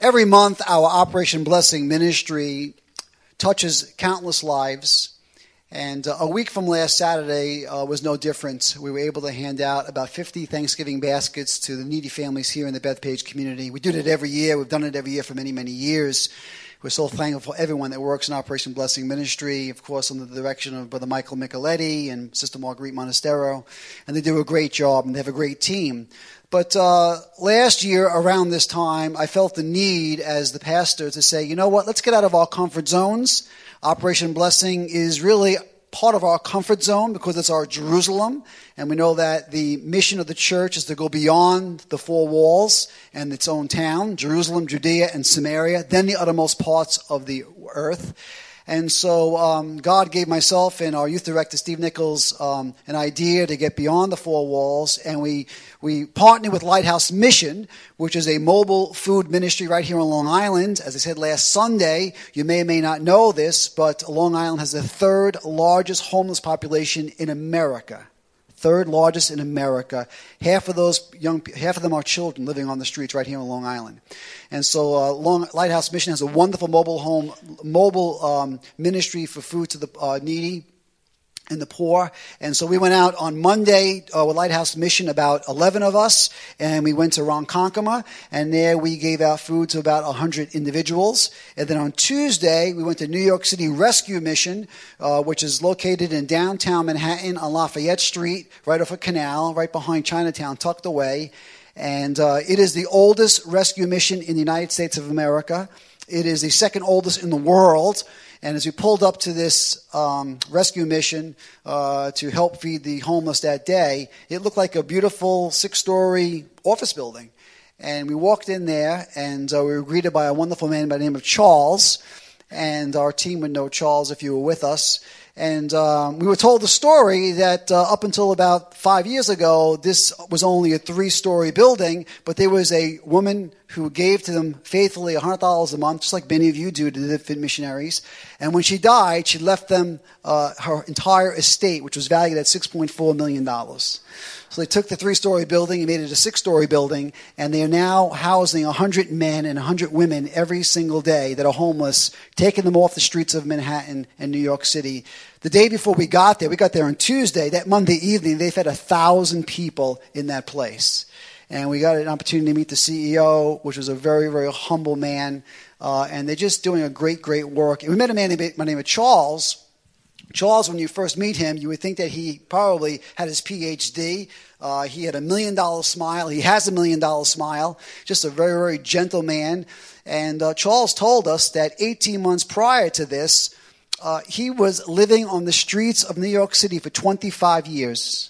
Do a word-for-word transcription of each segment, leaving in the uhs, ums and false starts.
Every month, our Operation Blessing ministry touches countless lives. And uh, a week from last Saturday uh, was no different. We were able to hand out about fifty Thanksgiving baskets to the needy families here in the Bethpage community. We do it every year. We've done it every year for many, many years. We're so thankful for everyone that works in Operation Blessing Ministry, of course, under the direction of Brother Michael Micheletti and Sister Marguerite Monastero. And they do a great job, and they have a great team. But uh, last year, around this time, I felt the need as the pastor to say, you know what, let's get out of our comfort zones. Operation Blessing is really part of our comfort zone because it's our Jerusalem, and we know that the mission of the church is to go beyond the four walls and its own town, Jerusalem, Judea, and Samaria, then the uttermost parts of the earth. And so um, God gave myself and our youth director, Steve Nichols, um, an idea to get beyond the four walls, and we we partnered with Lighthouse Mission, which is a mobile food ministry right here on Long Island. As I said last Sunday, you may or may not know this, but Long Island has the third largest homeless population in America. Third largest in America. Half of those young, half of them are children living on the streets right here on Long Island. And so, uh, Long, Lighthouse Mission has a wonderful mobile home, mobile um, ministry for food to the uh, needy and the poor. And so we went out on Monday uh, with Lighthouse Mission, about eleven of us, and we went to Ronkonkoma, and there we gave out food to about one hundred individuals. And then on Tuesday, we went to New York City Rescue Mission, uh, which is located in downtown Manhattan on Lafayette Street, right off a canal, right behind Chinatown, tucked away. And uh, it is the oldest rescue mission in the United States of America. It is the second oldest in the world. And as we pulled up to this um, rescue mission uh, to help feed the homeless that day, it looked like a beautiful six-story office building. And we walked in there, and uh, we were greeted by a wonderful man by the name of Charles. And our team would know Charles if you were with us. And um, we were told the story that uh, up until about five years ago, this was only a three-story building, but there was a woman who gave to them faithfully one hundred dollars a month, just like many of you do to the Fit Missionaries. And when she died, she left them uh, her entire estate, which was valued at six point four million dollars. So they took the three-story building and made it a six-story building, and they are now housing one hundred men and one hundred women every single day that are homeless, taking them off the streets of Manhattan and New York City. The day before we got there, we got there on Tuesday, that Monday evening, they fed one thousand people in that place. And we got an opportunity to meet the C E O, which was a very, very humble man, uh, and they're just doing a great, great work. And we met a man named, by the name of Charles. Charles, when you first meet him, you would think that he probably had his P H D. Uh, he had a million-dollar smile. He has a million-dollar smile. Just a very, very gentle man. And uh, Charles told us that eighteen months prior to this, uh, he was living on the streets of New York City for twenty-five years.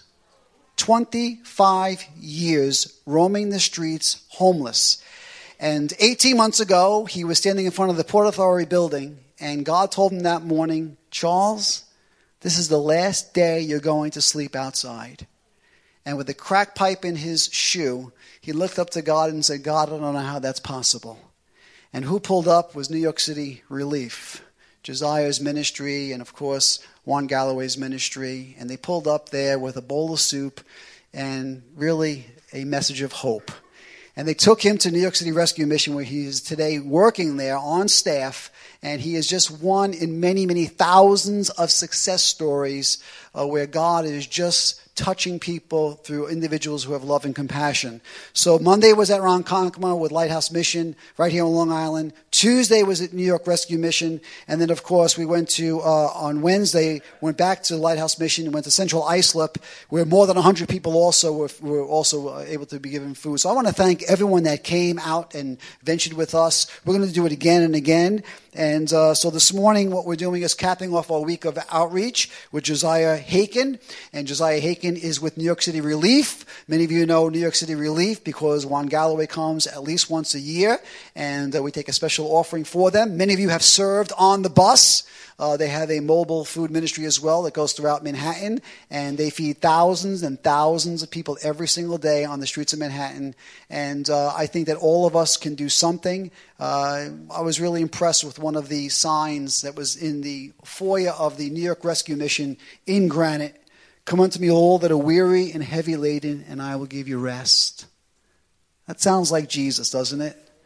twenty-five years roaming the streets, homeless. And eighteen months ago, he was standing in front of the Port Authority building, and God told him that morning, Charles, this is the last day you're going to sleep outside. And with a crack pipe in his shoe, he looked up to God and said, God, I don't know how that's possible. And who pulled up was New York City Relief, Josiah's ministry, and of course, Juan Galloway's ministry. And they pulled up there with a bowl of soup and really a message of hope. And they took him to New York City Rescue Mission, where he is today working there on staff. And he is just one in many, many thousands of success stories uh, where God is just touching people through individuals who have love and compassion. So Monday was at Ronkonkoma with Lighthouse Mission right here on Long Island. Tuesday was at New York Rescue Mission. And then, of course, we went to, uh, on Wednesday, went back to Lighthouse Mission and went to Central Islip, where more than one hundred people also were, were also uh, able to be given food. So I want to thank everyone that came out and ventured with us. We're going to do it again and again. And uh, so this morning, what we're doing is capping off our week of outreach with Josiah Haken. And Josiah Haken is with New York City Relief. Many of you know New York City Relief because Juan Galloway comes at least once a year, and uh, we take a special offering for them. Many of you have served on the bus. Uh, they have a mobile food ministry as well that goes throughout Manhattan, and they feed thousands and thousands of people every single day on the streets of Manhattan. And uh, I think that all of us can do something. Uh, I was really impressed with one of the signs that was in the foyer of the New York Rescue Mission in granite. Come unto me all that are weary and heavy laden, and I will give you rest. That sounds like Jesus, doesn't it?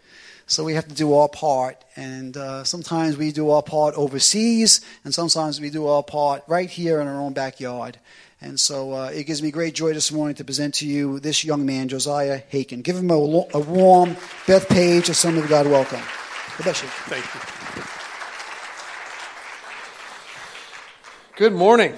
So we have to do our part, and uh, sometimes we do our part overseas, and sometimes we do our part right here in our own backyard. And so uh, it gives me great joy this morning to present to you this young man, Josiah Haken. Give him a, a warm Beth Page, Assembly of God welcome. God bless you. Thank you. Good morning.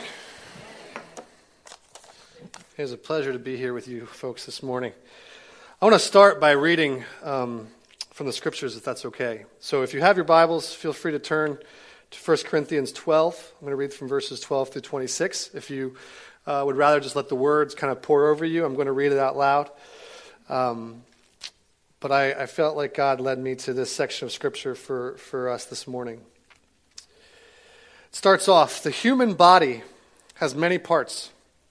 It is a pleasure to be here with you folks this morning. I want to start by reading um, from the scriptures, if that's okay. So if you have your Bibles, feel free to turn to First Corinthians twelve. I'm going to read from verses twelve through twenty-six. If you uh, would rather just let the words kind of pour over you, I'm going to read it out loud. Um, but I, I felt like God led me to this section of scripture for, for us this morning. It starts off, the human body has many parts,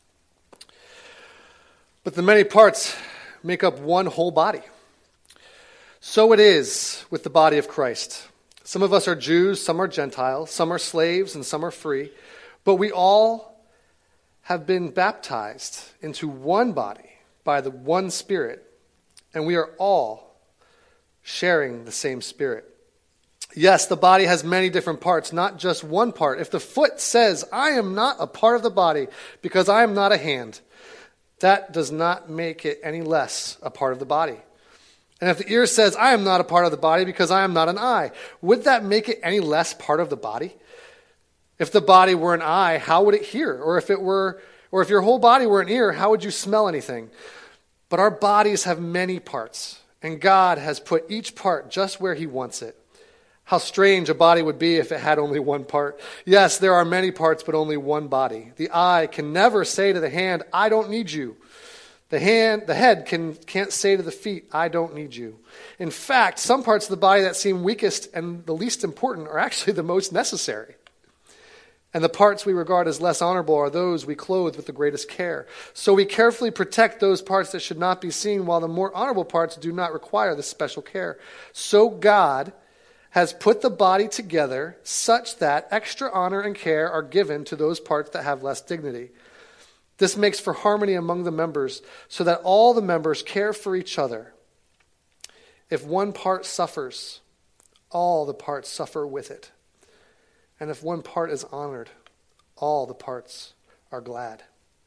but the many parts make up one whole body. So it is with the body of Christ. Some of us are Jews, some are Gentiles, some are slaves, and some are free, but we all have been baptized into one body by the one Spirit, and we are all sharing the same Spirit. Yes, the body has many different parts, not just one part. If the foot says, I am not a part of the body because I am not a hand, that does not make it any less a part of the body. And if the ear says, I am not a part of the body because I am not an eye, would that make it any less part of the body? If the body were an eye, how would it hear? Or if it were, or if your whole body were an ear, how would you smell anything? But our bodies have many parts, and God has put each part just where he wants it. How strange a body would be if it had only one part. Yes, there are many parts, but only one body. The eye can never say to the hand, I don't need you. The hand, the head can, can't say to the feet, I don't need you. In fact, some parts of the body that seem weakest and the least important are actually the most necessary. And the parts we regard as less honorable are those we clothe with the greatest care. So we carefully protect those parts that should not be seen, while the more honorable parts do not require this special care. So God has put the body together such that extra honor and care are given to those parts that have less dignity. This makes for harmony among the members, so that all the members care for each other. If one part suffers, all the parts suffer with it. And if one part is honored, all the parts are glad.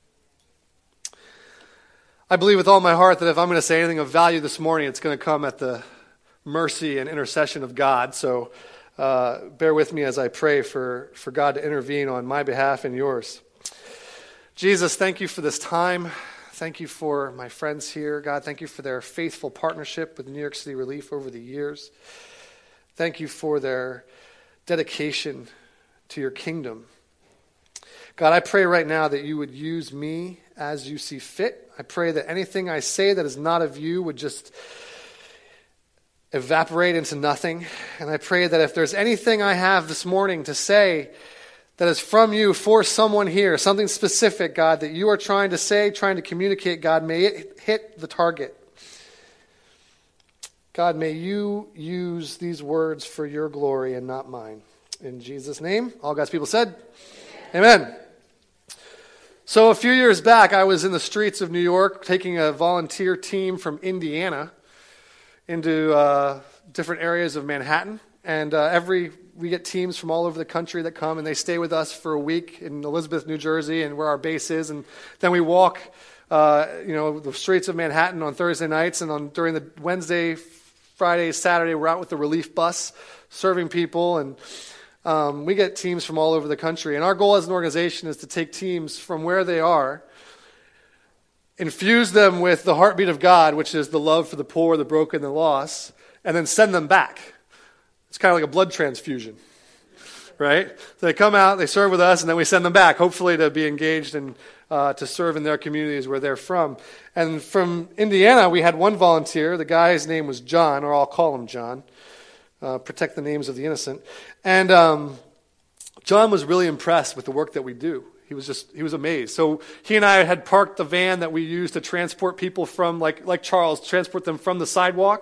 I believe with all my heart that if I'm going to say anything of value this morning, it's going to come at the mercy and intercession of God. So uh, bear with me as I pray for, for God to intervene on my behalf and yours. Jesus, thank you for this time. Thank you for my friends here. God, thank you for their faithful partnership with New York City Relief over the years. Thank you for their dedication to your kingdom. God, I pray right now that you would use me as you see fit. I pray that anything I say that is not of you would just evaporate into nothing. And I pray that if there's anything I have this morning to say that is from you for someone here, something specific, God, that you are trying to say, trying to communicate, God, may it hit the target. God, may you use these words for your glory and not mine. In Jesus' name, all God's people said, Amen. Amen. So a few years back, I was in the streets of New York taking a volunteer team from Indiana into uh, different areas of Manhattan. And uh, every we get teams from all over the country that come, and they stay with us for a week in Elizabeth, New Jersey, and where our base is. And then we walk, uh, you know, the streets of Manhattan on Thursday nights, and on during the Wednesday, Friday, Saturday, we're out with the relief bus serving people, and um, we get teams from all over the country. And our goal as an organization is to take teams from where they are, infuse them with the heartbeat of God, which is the love for the poor, the broken, the lost, and then send them back. It's kind of like a blood transfusion, right? So they come out, they serve with us, and then we send them back, hopefully to be engaged and uh, to serve in their communities where they're from. And from Indiana, we had one volunteer. The guy's name was John, or I'll call him John. Uh, protect the names of the innocent. And um, John was really impressed with the work that we do. He was just, he was amazed. So he and I had parked the van that we use to transport people from, like like Charles, transport them from the sidewalk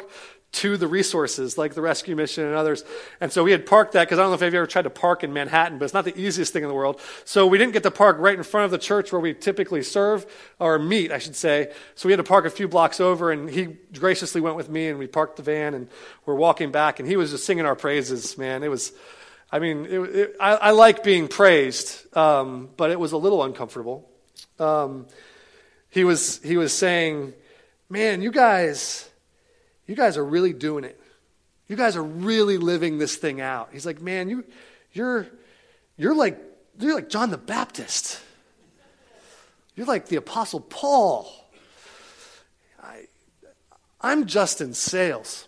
to the resources, like the rescue mission and others. And so we had parked that, because I don't know if you've ever tried to park in Manhattan, but it's not the easiest thing in the world. So we didn't get to park right in front of the church where we typically serve, or meet, I should say. So we had to park a few blocks over, and he graciously went with me, and we parked the van, and we're walking back, and he was just singing our praises, man. It was, I mean, it, it, I, I like being praised, um, but it was a little uncomfortable. Um, he was he was saying, man, you guys... You guys are really doing it. You guys are really living this thing out. He's like, man, you, you're, you're like, you're like John the Baptist. You're like the Apostle Paul. I, I'm Justin Sales.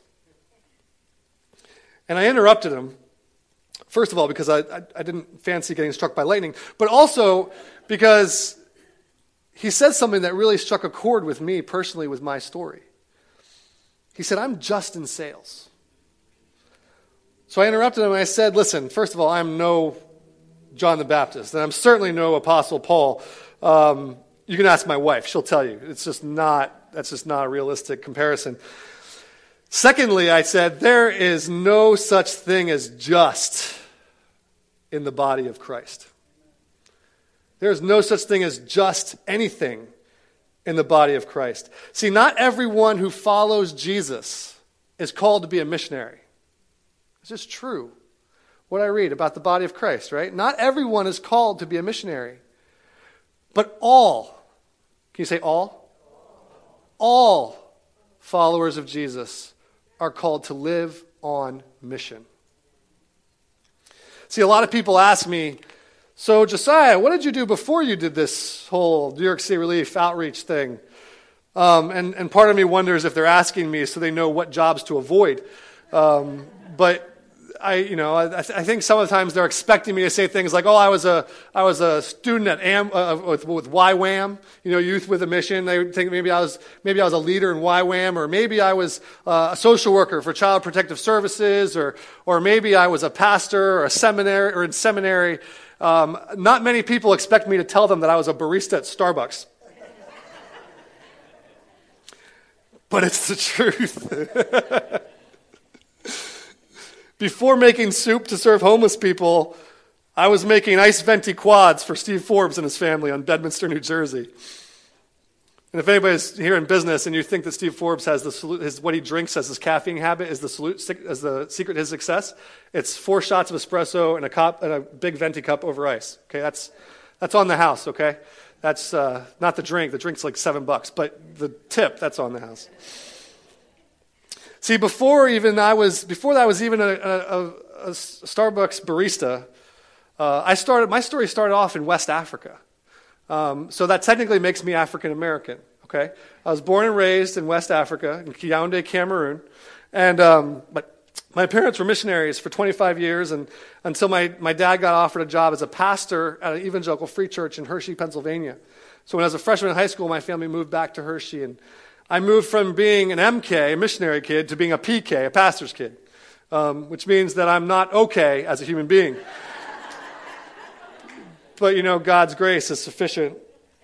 And I interrupted him, first of all, because I, I, I didn't fancy getting struck by lightning, but also because he said something that really struck a chord with me personally with my story. He said, I'm Justin Sales. So I interrupted him and I said, listen, first of all, I'm no John the Baptist, and I'm certainly no Apostle Paul. Um, you can ask my wife. She'll tell you. It's just not, that's just not a realistic comparison. Secondly, I said, there is no such thing as just in the body of Christ. There is no such thing as just anything in the body of Christ. See, not everyone who follows Jesus is called to be a missionary. It's just true what I read about the body of Christ, right? Not everyone is called to be a missionary. But all, can you say all? All followers of Jesus are called to live on mission. See, a lot of people ask me, so, Josiah, what did you do before you did this whole New York City Relief outreach thing? Um, and, and part of me wonders if they're asking me so they know what jobs to avoid. Um, but I, you know, I, I think sometimes they're expecting me to say things like, "Oh, I was a, I was a student at Am, uh, with, with Y WAM, you know, Youth with a Mission." They would think maybe I was, maybe I was a leader in Y WAM, or maybe I was uh, a social worker for Child Protective Services, or, or maybe I was a pastor or a seminary or in seminary. Um, not many people expect me to tell them that I was a barista at Starbucks. But it's the truth. Before making soup to serve homeless people, I was making ice venti quads for Steve Forbes and his family on Bedminster, New Jersey. And if anybody's here in business and you think that Steve Forbes has the his what he drinks as his caffeine habit is the salute, as the secret to his success, it's four shots of espresso and a cup and a big venti cup over ice. Okay, that's that's on the house. Okay, that's uh, not the drink. The drink's like seven bucks, but the tip that's on the house. See, before even I was before I was even a, a, a Starbucks barista, uh, I started. My story started off in West Africa. Um, so that technically makes me African American, okay? I was born and raised in West Africa, in Yaoundé, Cameroon. And um, but my parents were missionaries for twenty-five years, and until my, my dad got offered a job as a pastor at an evangelical free church in Hershey, Pennsylvania. So when I was a freshman in high school, my family moved back to Hershey, and I moved from being an M K, a missionary kid, to being a P K, a pastor's kid, um, which means that I'm not okay as a human being. But, you know, God's grace is sufficient.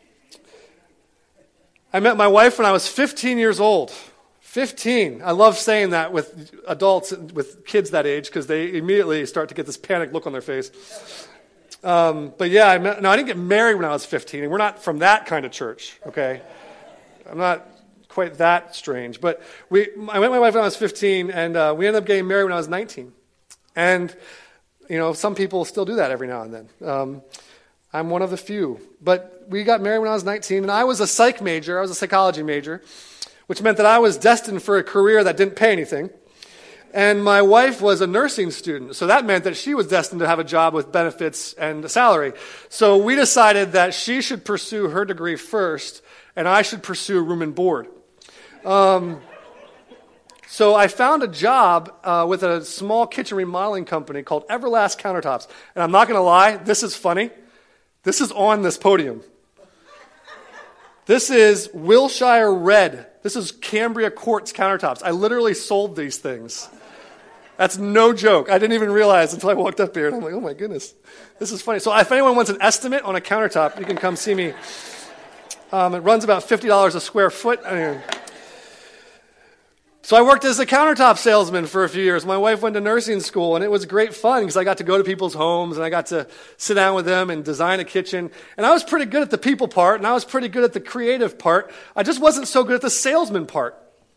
I met my wife when I was fifteen years old. fifteen. I love saying that with adults, with kids that age, because they immediately start to get this panicked look on their face. Um, but yeah, I met, no, I didn't get married when I was fifteen, and we're not from that kind of church, okay? I'm not quite that strange. But we, I met my wife when I was fifteen, and uh, we ended up getting married when I was nineteen. And, you know, some people still do that every now and then. Um, I'm one of the few. But we got married when I was nineteen, and I was a psych major. I was a psychology major, which meant that I was destined for a career that didn't pay anything. And my wife was a nursing student, so that meant that she was destined to have a job with benefits and a salary. So we decided that she should pursue her degree first, and I should pursue room and board. Um, so I found a job uh, with a small kitchen remodeling company called Everlast Countertops. And I'm not going to lie, this is funny. This is on this podium. This is Wilshire Red. This is Cambria Quartz countertops. I literally sold these things. That's no joke. I didn't even realize until I walked up here. And I'm like, oh my goodness, this is funny. So if anyone wants an estimate on a countertop, you can come see me. Um, it runs about fifty dollars a square foot. I mean, So I worked as a countertop salesman for a few years. My wife went to nursing school, and it was great fun because I got to go to people's homes, and I got to sit down with them and design a kitchen. And I was pretty good at the people part, and I was pretty good at the creative part. I just wasn't so good at the salesman part.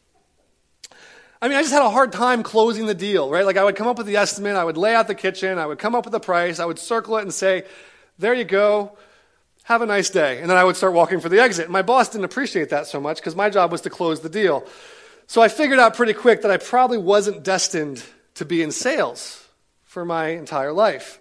I mean, I just had a hard time closing the deal, right? Like I would come up with the estimate, I would lay out the kitchen, I would come up with the price, I would circle it and say, there you go, have a nice day. And then I would start walking for the exit. My boss didn't appreciate that so much because my job was to close the deal. So I figured out pretty quick that I probably wasn't destined to be in sales for my entire life.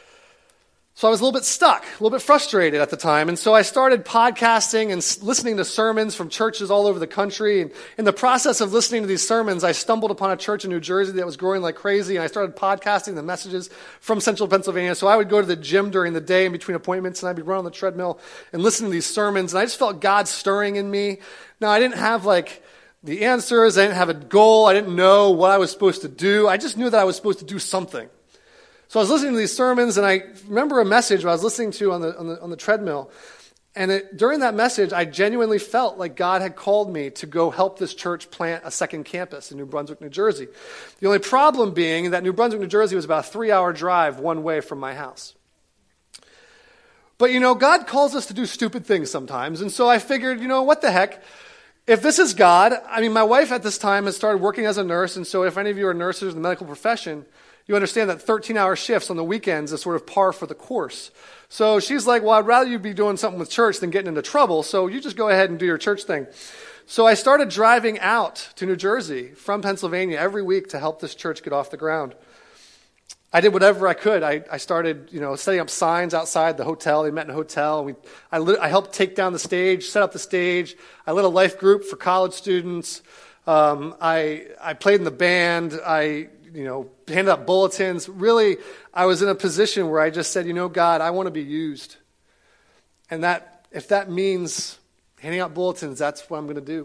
So I was a little bit stuck, a little bit frustrated at the time. And so I started podcasting and listening to sermons from churches all over the country. And in the process of listening to these sermons, I stumbled upon a church in New Jersey that was growing like crazy. And I started podcasting the messages from central Pennsylvania. So I would go to the gym during the day in between appointments, and I'd be running on the treadmill and listening to these sermons. And I just felt God stirring in me. Now, I didn't have like the answers. I didn't have a goal. I didn't know what I was supposed to do. I just knew that I was supposed to do something. So I was listening to these sermons, and I remember a message I was listening to on the on the, on the treadmill. And it, during that message, I genuinely felt like God had called me to go help this church plant a second campus in New Brunswick, New Jersey. The only problem being that New Brunswick, New Jersey was about a three-hour drive one way from my house. But, you know, God calls us to do stupid things sometimes. And so I figured, you know, what the heck? If this is God, I mean, my wife at this time had started working as a nurse. And so if any of you are nurses in the medical profession, you understand that thirteen-hour shifts on the weekends is sort of par for the course. So she's like, well, I'd rather you be doing something with church than getting into trouble, so you just go ahead and do your church thing. So I started driving out to New Jersey from Pennsylvania every week to help this church get off the ground. I did whatever I could. I, I started, you know, setting up signs outside the hotel. They met in a hotel. We, I, lit, I helped take down the stage, set up the stage. I led a life group for college students. Um, I I played in the band. I you know, handed out bulletins. Really, I was in a position where I just said, you know, God, I want to be used. And that, if that means handing out bulletins, that's what I'm going to do.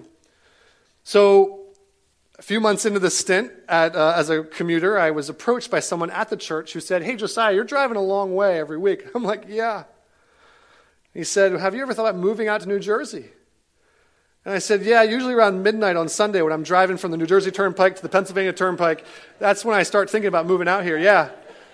So a few months into the stint at, uh, as a commuter, I was approached by someone at the church who said, hey, Josiah, you're driving a long way every week. I'm like, yeah. He said, have you ever thought about moving out to New Jersey? And I said, yeah, usually around midnight on Sunday when I'm driving from the New Jersey Turnpike to the Pennsylvania Turnpike, that's when I start thinking about moving out here, yeah.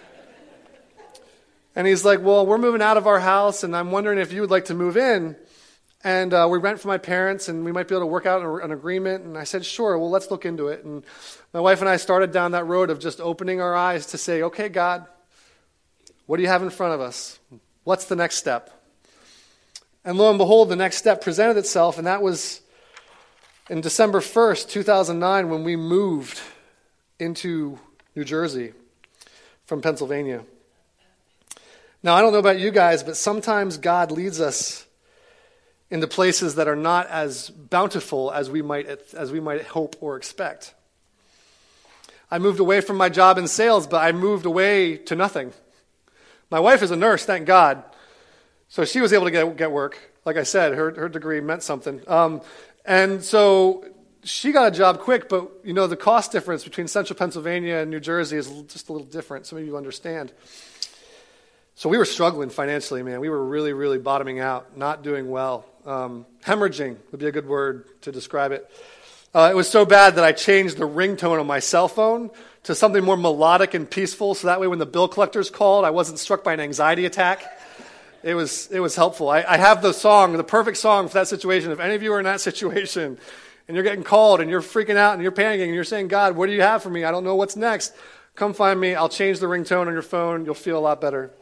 And he's like, well, we're moving out of our house, and I'm wondering if you would like to move in. And uh, we rent from my parents, and we might be able to work out an, an agreement. And I said, sure, well, let's look into it. And my wife and I started down that road of just opening our eyes to say, okay, God, what do you have in front of us? What's the next step? And lo and behold, the next step presented itself, and that was in December first, two thousand nine, when we moved into New Jersey from Pennsylvania. Now, I don't know about you guys, but sometimes God leads us into places that are not as bountiful as we might as we might hope or expect. I moved away from my job in sales, but I moved away to nothing. My wife is a nurse, thank God. So she was able to get get work. Like I said, her her degree meant something. Um, and so she got a job quick, but you know the cost difference between central Pennsylvania and New Jersey is just a little different. Some of you understand. So we were struggling financially, man. We were really, really bottoming out, not doing well. Um, hemorrhaging would be a good word to describe it. Uh, it was so bad that I changed the ringtone on my cell phone to something more melodic and peaceful, so that way when the bill collectors called, I wasn't struck by an anxiety attack. It was it was helpful. I, I have the song, the perfect song for that situation. If any of you are in that situation and you're getting called and you're freaking out and you're panicking and you're saying, God, what do you have for me? I don't know what's next. Come find me. I'll change the ringtone on your phone. You'll feel a lot better.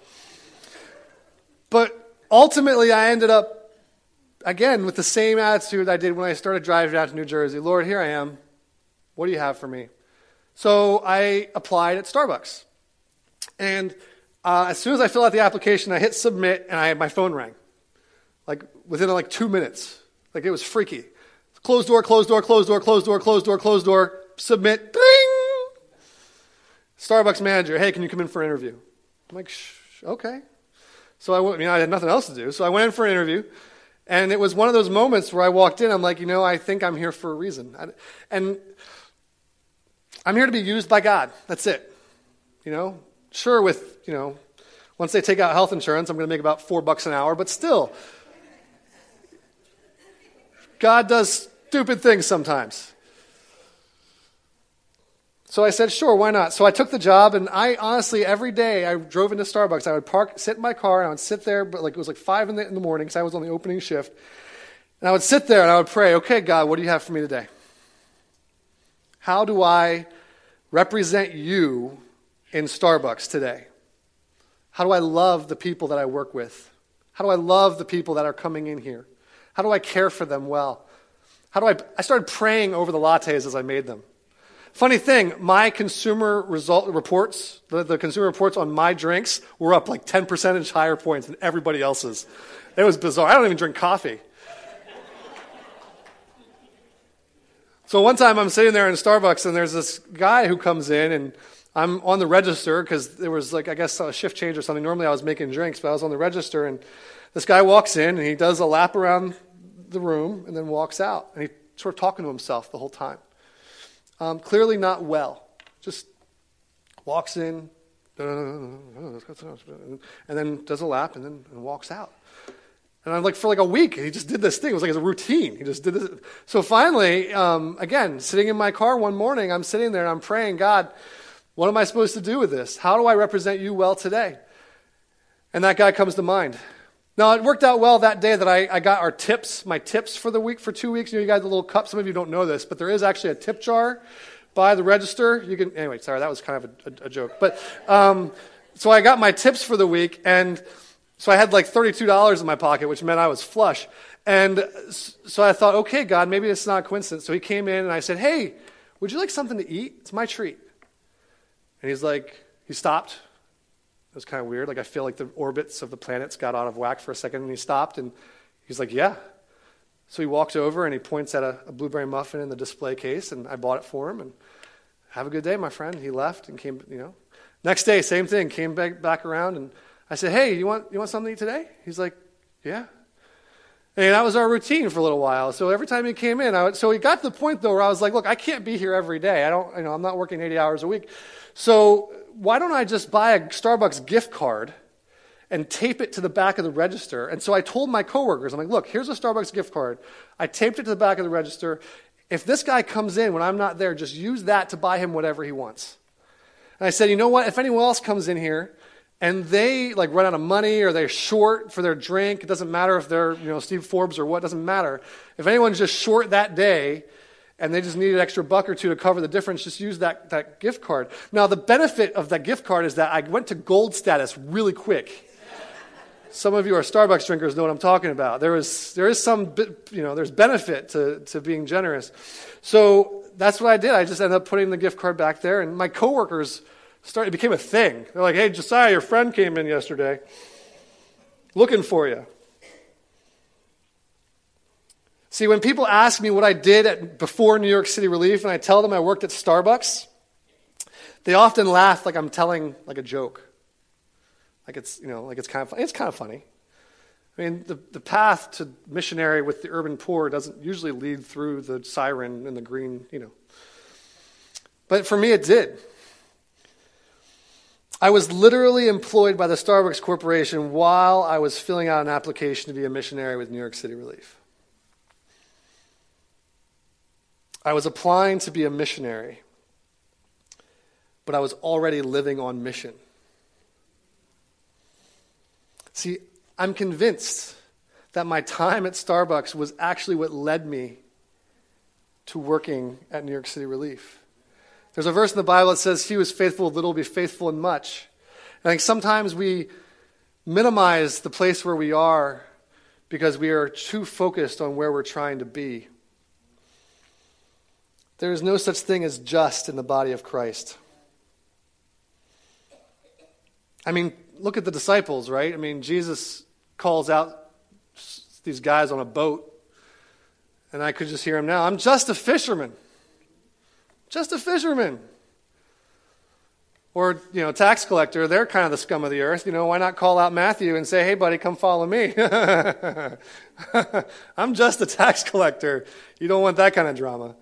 But ultimately, I ended up, again, with the same attitude I did when I started driving out to New Jersey. Lord, here I am. What do you have for me? So I applied at Starbucks. And uh, as soon as I filled out the application, I hit submit, and I had my phone rang. Like, within like two minutes. Like, it was freaky. Closed door, closed door, closed door, closed door, closed door, closed door, submit, ding! Starbucks manager, hey, can you come in for an interview? I'm like, Shh, okay. So I, went, I mean, I had nothing else to do. So I went in for an interview, and it was one of those moments where I walked in. I'm like, you know, I think I'm here for a reason. I, and I'm here to be used by God. That's it. You know, sure, with, you know, once they take out health insurance, I'm going to make about four bucks an hour, but still, God does stupid things sometimes. So I said, sure, why not? So I took the job, and I honestly, every day I drove into Starbucks. I would park, sit in my car, and I would sit there, but like it was like five in the, in the morning because I was on the opening shift. And I would sit there and I would pray, okay, God, what do you have for me today? How do I represent you in Starbucks today? How do I love the people that I work with? How do I love the people that are coming in here? How do I care for them well? How do I, I started praying over the lattes as I made them. Funny thing, my consumer result reports, the, the consumer reports on my drinks were up like ten percentage higher points than everybody else's. It was bizarre. I don't even drink coffee. So one time I'm sitting there in Starbucks and there's this guy who comes in and I'm on the register because there was like, I guess a shift change or something. Normally I was making drinks, but I was on the register and this guy walks in and he does a lap around the room and then walks out. And he's sort of talking to himself the whole time. Um, clearly not well. Just walks in, and then does a lap, and then and walks out. And I'm like, for like a week, he just did this thing. It was like a routine. He just did this. So finally, um, again, sitting in my car one morning, I'm sitting there and I'm praying, God, what am I supposed to do with this? How do I represent you well today? And that guy comes to mind. Now, it worked out well that day that I, I got our tips, my tips for the week, for two weeks. You know, you got the little cup. Some of you don't know this, but there is actually a tip jar by the register. You can, anyway, sorry, that was kind of a, a, a joke. But, um, so I got my tips for the week, and so I had like thirty-two dollars in my pocket, which meant I was flush. And so I thought, okay, God, maybe it's not a coincidence. So he came in, and I said, hey, would you like something to eat? It's my treat. And he's like, he stopped. It was kind of weird. Like, I feel like the orbits of the planets got out of whack for a second, and he stopped, and he's like, yeah. So he walks over, and he points at a, a blueberry muffin in the display case, and I bought it for him, and have a good day, my friend. He left and came, you know. Next day, same thing, came back, back around, and I said, hey, you want you want something to eat today? He's like, yeah. And that was our routine for a little while. So every time he came in, I would, so he got to the point, though, where I was like, look, I can't be here every day. I don't, you know, I'm not working eighty hours a week. So why don't I just buy a Starbucks gift card and tape it to the back of the register? And so I told my coworkers, I'm like, look, here's a Starbucks gift card. I taped it to the back of the register. If this guy comes in when I'm not there, just use that to buy him whatever he wants. And I said, you know what? If anyone else comes in here and they like run out of money or they're short for their drink, it doesn't matter if they're, you know, Steve Forbes or what, it doesn't matter. If anyone's just short that day and they just need an extra buck or two to cover the difference, just use that, that gift card. Now, the benefit of that gift card is that I went to gold status really quick. Some of you are Starbucks drinkers know what I'm talking about. There is there is some, you know, there's benefit to, to being generous. So that's what I did. I just ended up putting the gift card back there, and my coworkers started, it became a thing. They're like, hey, Josiah, your friend came in yesterday looking for you. See, when people ask me what I did at, before New York City Relief, and I tell them I worked at Starbucks, they often laugh like I'm telling like a joke. Like it's, you know, like it's kind of funny. It's kind of funny. I mean, the, the path to missionary with the urban poor doesn't usually lead through the siren and the green, you know. But for me, it did. I was literally employed by the Starbucks Corporation while I was filling out an application to be a missionary with New York City Relief. I was applying to be a missionary, but I was already living on mission. See, I'm convinced that my time at Starbucks was actually what led me to working at New York City Relief. There's a verse in the Bible that says, he who is faithful with little will be faithful in much. And I think sometimes we minimize the place where we are because we are too focused on where we're trying to be. There is no such thing as just in the body of Christ. I mean, look at the disciples, right? I mean, Jesus calls out these guys on a boat, and I could just hear him now. I'm just a fisherman. Just a fisherman. Or, you know, tax collector, they're kind of the scum of the earth. You know, why not call out Matthew and say, hey, buddy, come follow me. I'm just a tax collector. You don't want that kind of drama.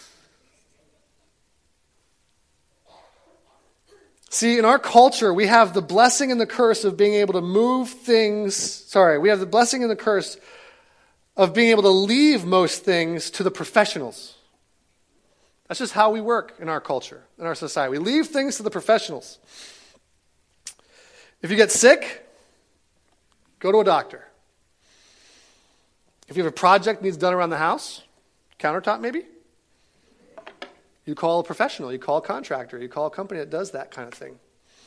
See, in our culture, we have the blessing and the curse of being able to move things, sorry, we have the blessing and the curse of being able to leave most things to the professionals. That's just how we work in our culture, in our society. We leave things to the professionals. If you get sick, go to a doctor. If you have a project that needs done around the house, countertop maybe, you call a professional, you call a contractor, you call a company that does that kind of thing.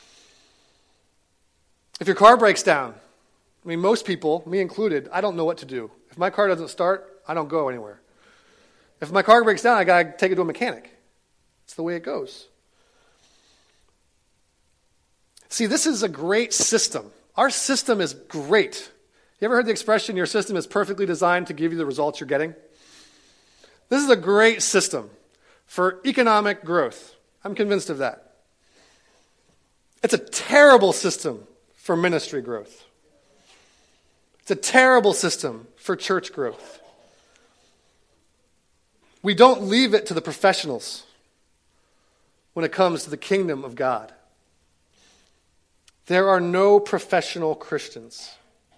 If your car breaks down, I mean, most people, me included, I don't know what to do. If my car doesn't start, I don't go anywhere. If my car breaks down, I got to take it to a mechanic. It's the way it goes. See, this is a great system. Our system is great. You ever heard the expression, your system is perfectly designed to give you the results you're getting? This is a great system for economic growth. I'm convinced of that. It's a terrible system for ministry growth. It's a terrible system for church growth. We don't leave it to the professionals when it comes to the kingdom of God. There are no professional Christians.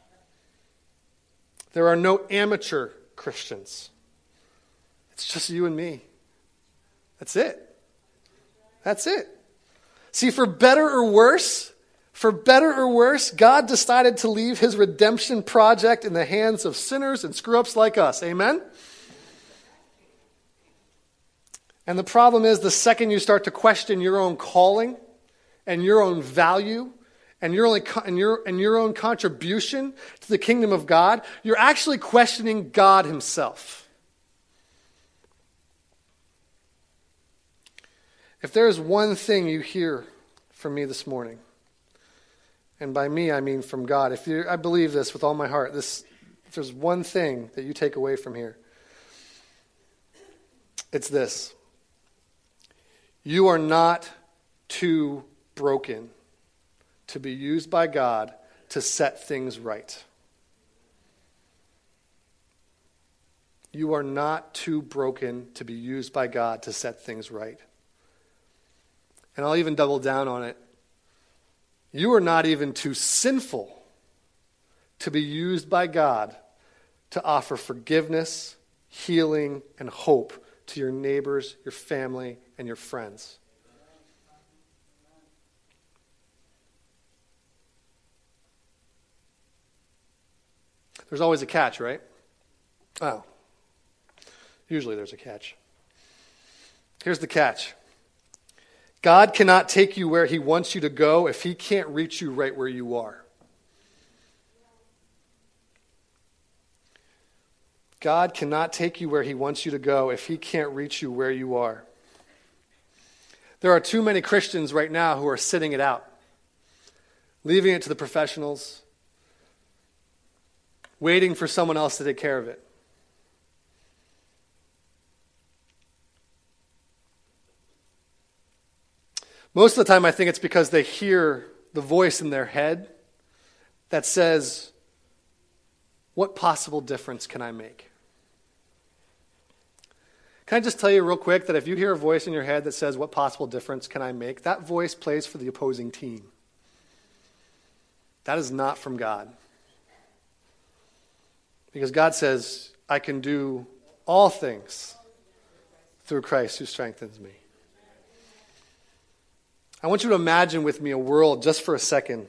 There are no amateur Christians. It's just you and me. That's it. That's it. See, for better or worse, for better or worse, God decided to leave his redemption project in the hands of sinners and screw-ups like us. Amen? And the problem is, the second you start to question your own calling and your own value and your, only, and your, and your own contribution to the kingdom of God, you're actually questioning God himself. If there is one thing you hear from me this morning, and by me I mean from God, if you, I believe this with all my heart, this, if there's one thing that you take away from here, it's this. You are not too broken to be used by God to set things right. You are not too broken to be used by God to set things right. And I'll even double down on it. You are not even too sinful to be used by God to offer forgiveness, healing, and hope to your neighbors, your family, and your friends. There's always a catch, right? Oh. Usually there's a catch. Here's the catch. God cannot take you where he wants you to go if he can't reach you right where you are. God cannot take you where he wants you to go if he can't reach you where you are. There are too many Christians right now who are sitting it out, leaving it to the professionals, waiting for someone else to take care of it. Most of the time I think it's because they hear the voice in their head that says, what possible difference can I make? Can I just tell you real quick that if you hear a voice in your head that says, what possible difference can I make? That voice plays for the opposing team. That is not from God. Because God says, I can do all things through Christ who strengthens me. I want you to imagine with me a world just for a second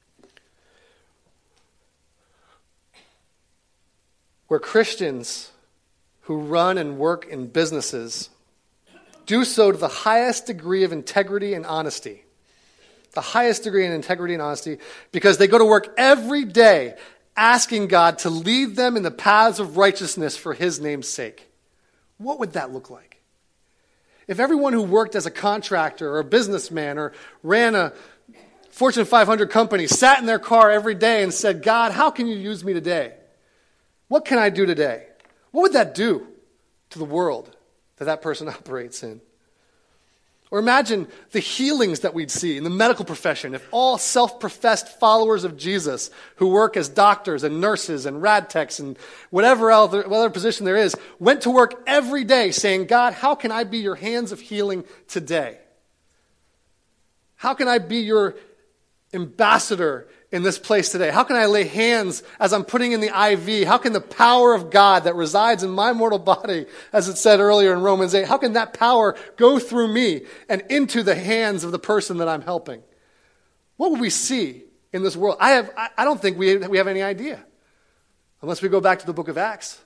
where Christians who run and work in businesses do so to the highest degree of integrity and honesty. The highest degree of integrity and honesty because they go to work every day asking God to lead them in the paths of righteousness for his name's sake. What would that look like? If everyone who worked as a contractor or a businessman or ran a Fortune five hundred company sat in their car every day and said, God, how can you use me today? What can I do today? What would that do to the world that that person operates in? Or imagine the healings that we'd see in the medical profession if all self-professed followers of Jesus who work as doctors and nurses and rad techs and whatever other, whatever position there is went to work every day saying, God, how can I be your hands of healing today? How can I be your ambassador in this place today? How can I lay hands as I'm putting in the I V? How can the power of God that resides in my mortal body, as it said earlier in Romans eight, how can that power go through me and into the hands of the person that I'm helping? What would we see in this world? I have. I don't think we, we have any idea, unless we go back to the book of Acts.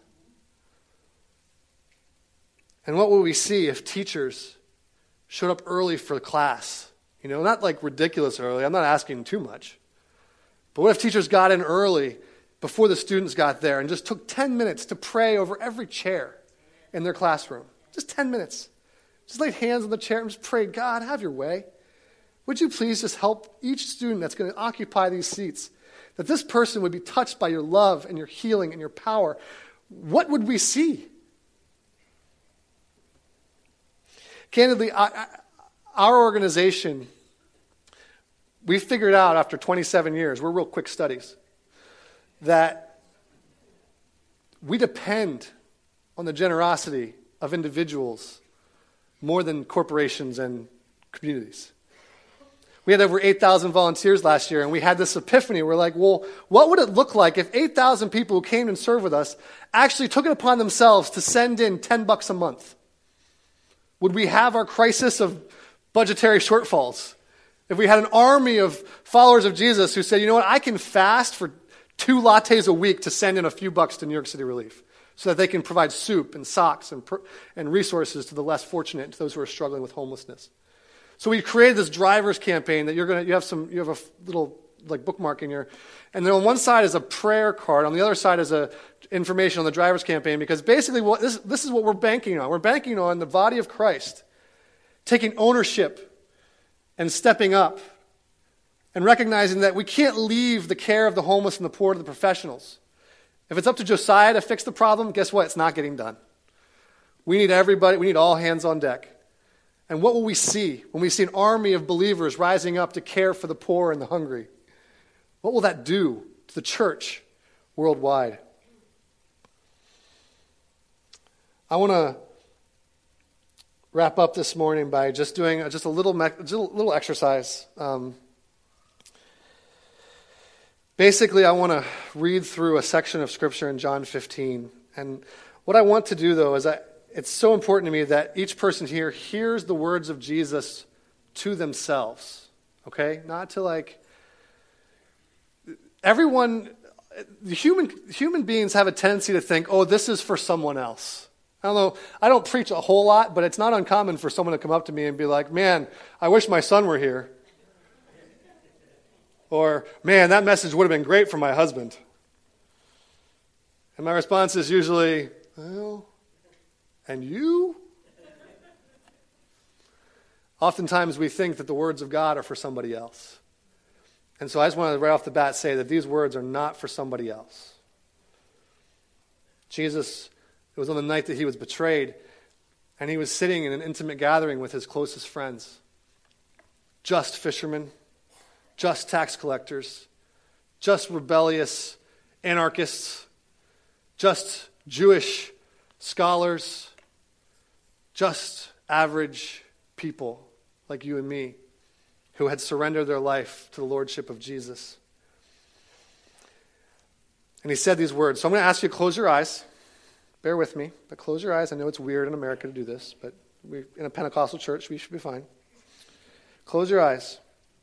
And what would we see if teachers showed up early for class? You know, not like ridiculous early. I'm not asking too much. But what if teachers got in early before the students got there and just took ten minutes to pray over every chair in their classroom? Just ten minutes. Just laid hands on the chair and just prayed, God, have your way. Would you please just help each student that's going to occupy these seats, that this person would be touched by your love and your healing and your power? What would we see? Candidly, I, I, our organization, we figured out after twenty-seven years, we're real quick studies, that we depend on the generosity of individuals more than corporations and communities. We had over eight thousand volunteers last year, and we had this epiphany. We're like, well, what would it look like if eight thousand people who came and served with us actually took it upon themselves to send in ten bucks a month? Would we have our crisis of budgetary shortfalls? If we had an army of followers of Jesus who said, you know what, I can fast for two lattes a week to send in a few bucks to New York City Relief so that they can provide soup and socks and, and resources to the less fortunate and to those who are struggling with homelessness. So we created this drivers campaign that you're gonna you have some you have a little like bookmark in your, and then on one side is a prayer card, on the other side is a information on the drivers campaign, because basically what this this is what we're banking on. We're banking on the body of Christ taking ownership and stepping up and recognizing that we can't leave the care of the homeless and the poor to the professionals. If it's up to Josiah to fix the problem, guess what? It's not getting done. We need everybody, we need all hands on deck. And what will we see when we see an army of believers rising up to care for the poor and the hungry? What will that do to the church worldwide? I want to wrap up this morning by just doing just a little just a little exercise. Um, basically, I want to read through a section of Scripture in John fifteen. And what I want to do, though, is I, it's so important to me that each person here hears the words of Jesus to themselves. Okay? Not to like... Everyone, human human beings have a tendency to think, oh, this is for someone else. I don't know, I don't preach a whole lot, but it's not uncommon for someone to come up to me and be like, man, I wish my son were here. Or, man, that message would have been great for my husband. And my response is usually, well, and you? Oftentimes we think that the words of God are for somebody else. And so I just want to right off the bat say that these words are not for somebody else. Jesus, it was on the night that he was betrayed, and he was sitting in an intimate gathering with his closest friends. Just fishermen, just tax collectors, just rebellious anarchists, just Jewish scholars, just average people like you and me, who had surrendered their life to the lordship of Jesus. And he said these words. So I'm going to ask you to close your eyes. Bear with me, but close your eyes. I know it's weird in America to do this, but we in a Pentecostal church, we should be fine. Close your eyes.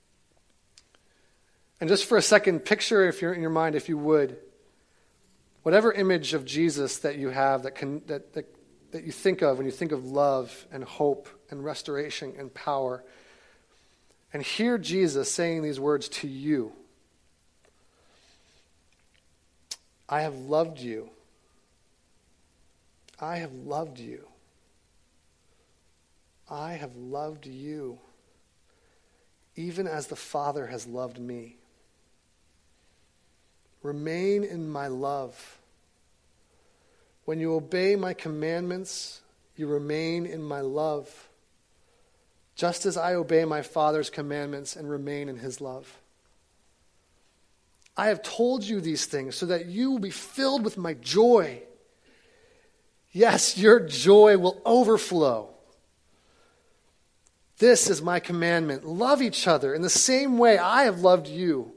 And just for a second, picture if you're in your mind, if you would, whatever image of Jesus that you have that can that, that, that you think of when you think of love and hope and restoration and power. And hear Jesus saying these words to you. I have loved you. I have loved you. I have loved you, even as the Father has loved me. Remain in my love. When you obey my commandments, you remain in my love, just as I obey my Father's commandments and remain in his love. I have told you these things so that you will be filled with my joy. Yes, your joy will overflow. This is my commandment. Love each other in the same way I have loved you.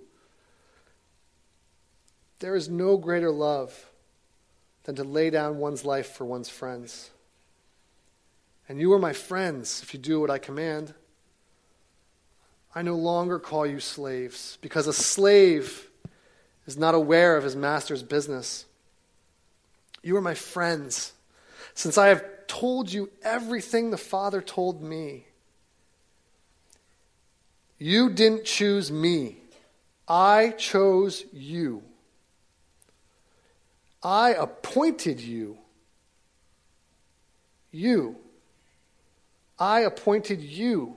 There is no greater love than to lay down one's life for one's friends. And you are my friends if you do what I command. I no longer call you slaves, because a slave is not aware of his master's business. You are my friends, since I have told you everything the Father told me. You didn't choose me. I chose you. I appointed you. You. I appointed you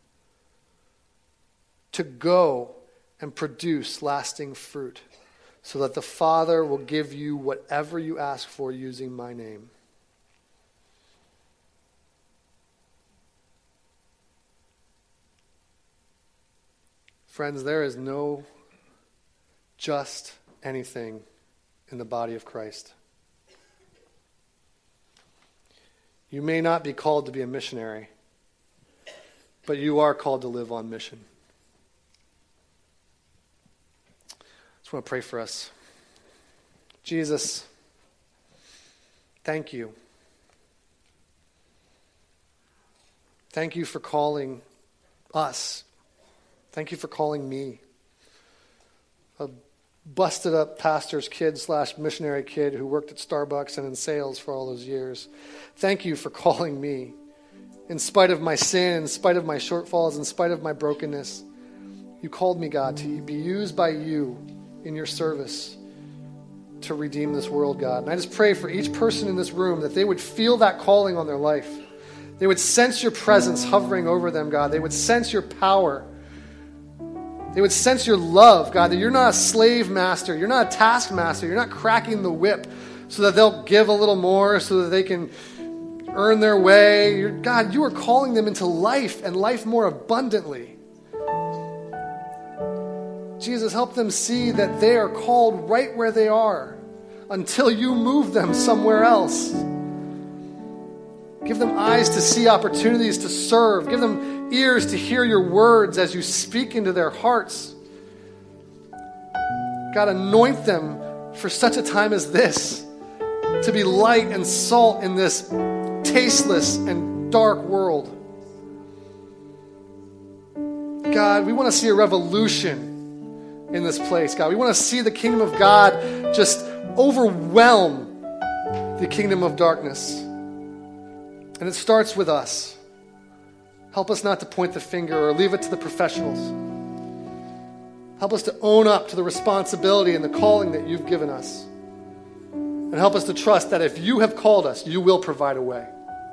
to go and produce lasting fruit, so that the Father will give you whatever you ask for using my name. Friends, there is no just anything in the body of Christ. You may not be called to be a missionary, but you are called to live on mission. I just want to pray for us. Jesus, thank you. Thank you for calling us. Thank you for calling me, a busted up pastor's kid slash missionary kid who worked at Starbucks and in sales for all those years. Thank you for calling me. In spite of my sin, in spite of my shortfalls, in spite of my brokenness, you called me, God, to be used by you in your service to redeem this world, God. And I just pray for each person in this room that they would feel that calling on their life. They would sense your presence hovering over them, God. They would sense your power. They would sense your love, God, that you're not a slave master. You're not a taskmaster. You're not cracking the whip so that they'll give a little more so that they can earn their way. You're, God, you are calling them into life and life more abundantly. Jesus, help them see that they are called right where they are until you move them somewhere else. Give them eyes to see opportunities to serve. Give them ears to hear your words as you speak into their hearts. God, anoint them for such a time as this, to be light and salt in this tasteless and dark world. God, we want to see a revolution in this place, God. We want to see the kingdom of God just overwhelm the kingdom of darkness. And it starts with us. Help us not to point the finger or leave it to the professionals. Help us to own up to the responsibility and the calling that you've given us. And help us to trust that if you have called us, you will provide a way.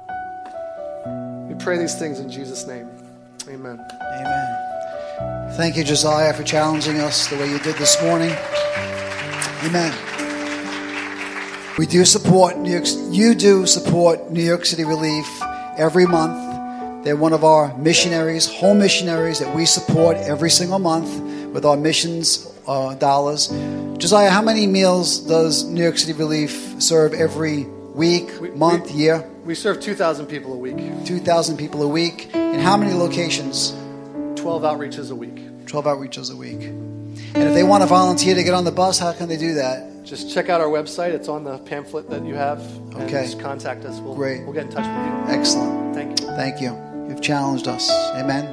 We pray these things in Jesus' name. Amen. Amen. Thank you, Josiah, for challenging us the way you did this morning. Amen. We do support New York. You do support New York City Relief every month. They're one of our missionaries, home missionaries that we support every single month with our missions uh, dollars. Josiah, how many meals does New York City Relief serve every week, we, month, we, year? We serve two thousand people a week. two thousand people a week. In how many locations? twelve outreaches a week. twelve outreaches a week. And if they want to volunteer to get on the bus, how can they do that? Just check out our website. It's on the pamphlet that you have. And Okay. just contact us. We'll, Great. We'll get in touch with you. Excellent. Thank you. Thank you. You've challenged us. Amen.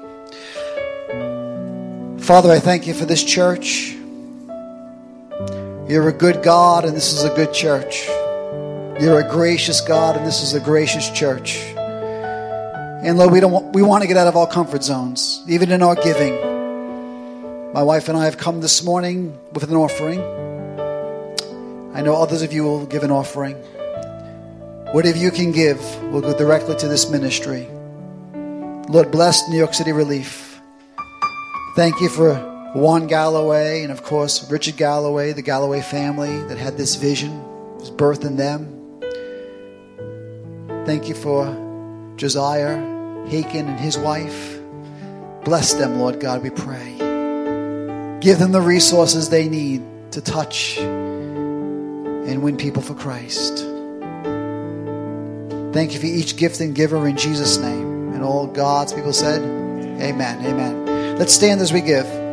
Father, I thank you for this church. You're a good God, and this is a good church. You're a gracious God, and this is a gracious church. And Lord, we don't want, we want to get out of our comfort zones, even in our giving. My wife and I have come this morning with an offering. I know others of you will give an offering. Whatever you can give will go directly to this ministry. Lord, bless New York City Relief. Thank you for Juan Galloway and, of course, Richard Galloway, the Galloway family that had this vision. It was birthed in them. Thank you for Josiah Haken and his wife. Bless them, Lord God, we pray. Give them the resources they need to touch and win people for Christ. Thank you for each gift and giver in Jesus' name. And all God's people said, amen, amen. Let's stand as we give.